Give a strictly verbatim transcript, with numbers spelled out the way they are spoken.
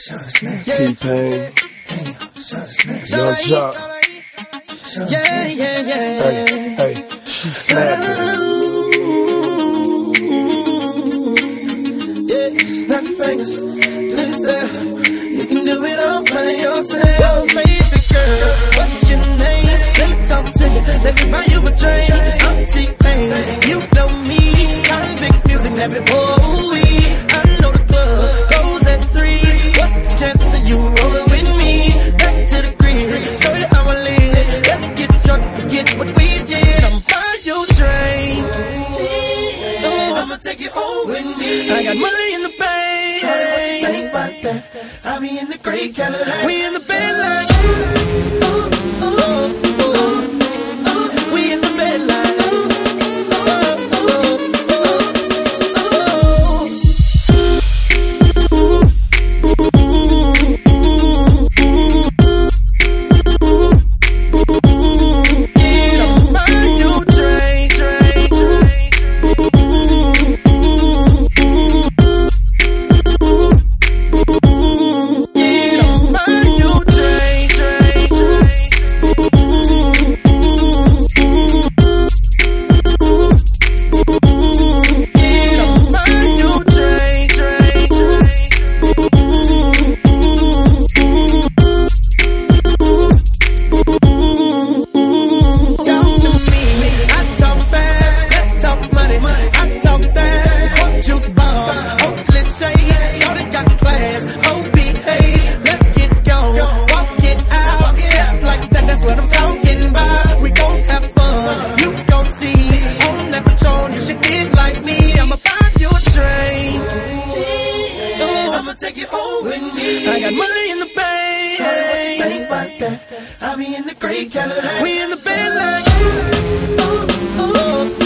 T-Pain, Young Jock. Yeah, yeah, yeah. Hey, hey, she snapping. Yeah, snap your fingers, do this there. You can do it all by yourself. Oh, baby girl, what's your name? Let me talk to you, let me buy you a drink. I'm T-Pain, you know me. I'm big music, never boy. I know the club goes at three. What's the chance until you rolling with me? Back to the crib, show you how I live. Let's get drunk, forget what we did. I'm buy you a drink. Oh, I'ma take you home with me. I got money in the bank. Sorry, what you think about that? I be in the gray Cadillac. We in the bed like ooh, ooh, ooh, ooh, ooh. We in the bed like ooh, ooh, ooh, take you home with me. I got money in the bank. Sorry, what you think about that? I be in the gray Cadillac. We in the bed like ooh, ooh, ooh.